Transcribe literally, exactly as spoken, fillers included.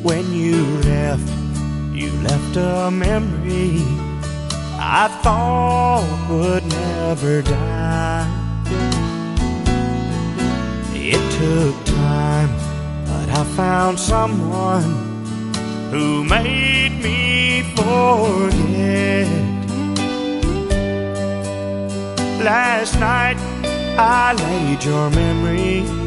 When you left, you left a memory I thought would never die. It took time, but I found someone who made me forget. Last night I laid your memory